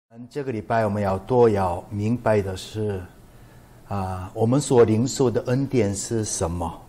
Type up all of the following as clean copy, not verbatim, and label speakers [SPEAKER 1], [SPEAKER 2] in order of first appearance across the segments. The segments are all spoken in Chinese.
[SPEAKER 1] 这个礼拜我们要明白的是，我们所领受的恩典是什么？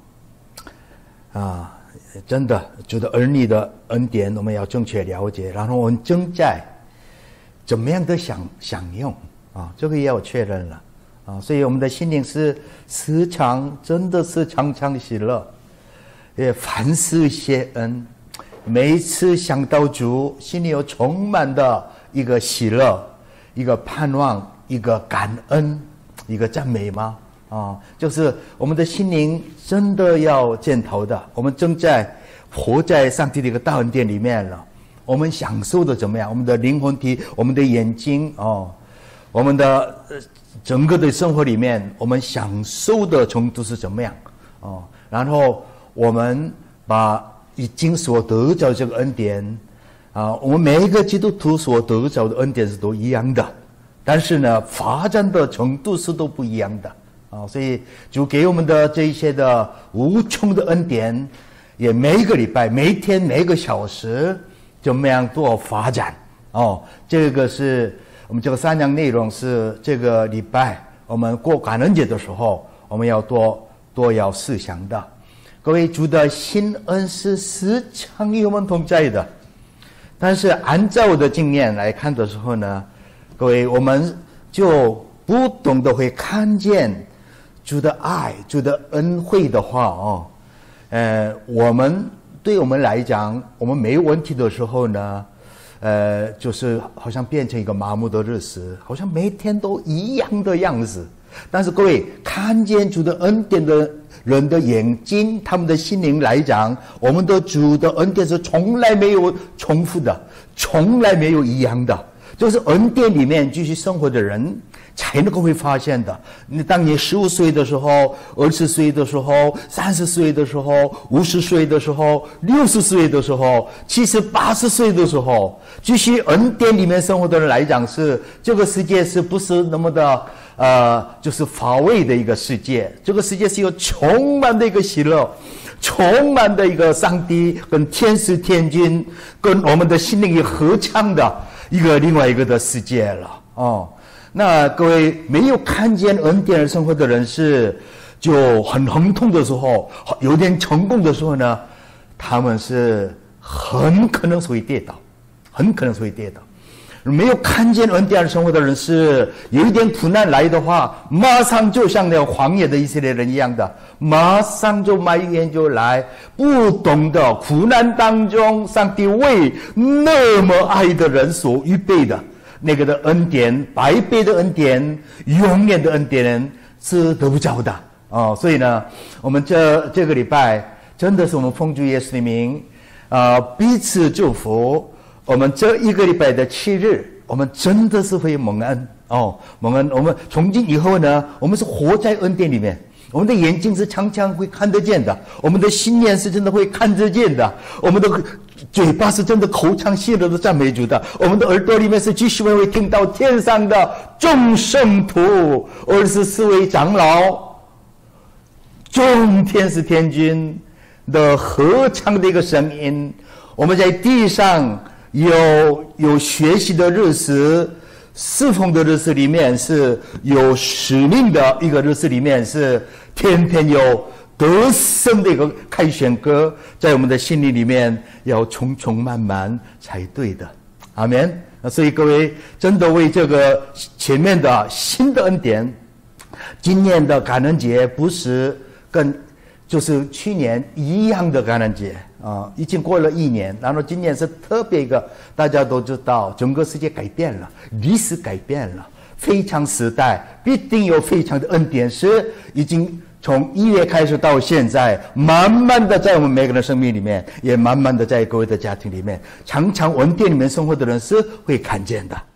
[SPEAKER 1] 真的觉得儿女的恩典我们要正确了解，然后我们正在怎么样的享用这个也要确认了所以我们的心灵是时常真的是常常喜乐，也凡事谢恩，每一次想到主，心里有充满的一个喜乐，一个盼望，一个感恩，一个赞美吗？就是我们的心灵真的要见头的。我们正在活在上帝的一个大恩典里面了。我们享受的怎么样？我们的灵魂体，我们的眼睛我们的整个的生活里面，我们享受的程度是怎么样然后我们把已经所得着这个恩典我们每一个基督徒所得着的恩典是都一样的，但是呢，发展的程度是都不一样的所以主给我们的这一些的无穷的恩典，也每一个礼拜、每一天、每一个小时怎么样做发展这个是我们这个三样内容，是这个礼拜我们过感恩节的时候我们要多要思想的。各位，主的新恩是时常与我们同在的，但是按照我的经验来看的时候呢，各位，我们就不懂得会看见主的爱、主的恩惠的话我们对我们来讲，我们没有问题的时候呢就是好像变成一个麻木的日子，好像每天都一样的样子。但是各位，看见主的恩典的人的眼睛，他们的心灵来讲，我们的主的恩典是从来没有重复的，从来没有一样的，就是恩典里面继续生活的人才能够会发现的。当你15岁的时候、20岁的时候、30岁的时候、50岁的时候、60岁的时候、70、80岁的时候，继续恩典里面生活的人来讲，是这个世界是不是那么的就是乏味的一个世界？这个世界是有充满的一个喜乐，充满的一个上帝跟天使天军跟我们的心灵也合唱的另外一个的世界了那各位，没有看见恩典而生活的人是就很疼痛的时候，有点成功的时候呢，他们是很可能会跌倒，很可能会跌倒。没有看见恩典而生活的人是有一点苦难来的话，马上就像那个荒野的以色列人一样的，马上就埋怨就来，不懂得苦难当中上帝为那么爱的人所预备的那个的恩典，百倍的恩典，永远的恩典是得不着的所以呢，我们这个礼拜真的是我们奉主耶稣的名彼此祝福。我们这一个礼拜的7日，我们真的是会蒙恩蒙恩。我们从今以后呢，我们是活在恩典里面，我们的眼睛是常常会看得见的，我们的心念是真的会看得见的，我们的嘴巴是真的口唱心乐的赞美主的，我们的耳朵里面是继续会听到天上的众圣徒24位长老、众天使天军的合唱的一个声音。我们在地上有学习的日子，侍奉的日子里面是有使命的一个日子里面是天天有得胜的一个凯旋歌，在我们的心里面要充充满满才对的。阿们。所以各位真的为这个前面的新的恩典，今年的感恩节不是跟就是去年一样的感恩节已经过了1年，然后今年是特别一个，大家都知道整个世界改变了，历史改变了，非常时代必定有非常的恩典，是已经从1月开始到现在，慢慢的在我们每个人的生命里面，也慢慢的在各位的家庭里面，常常恩典里面生活的人是会看见的。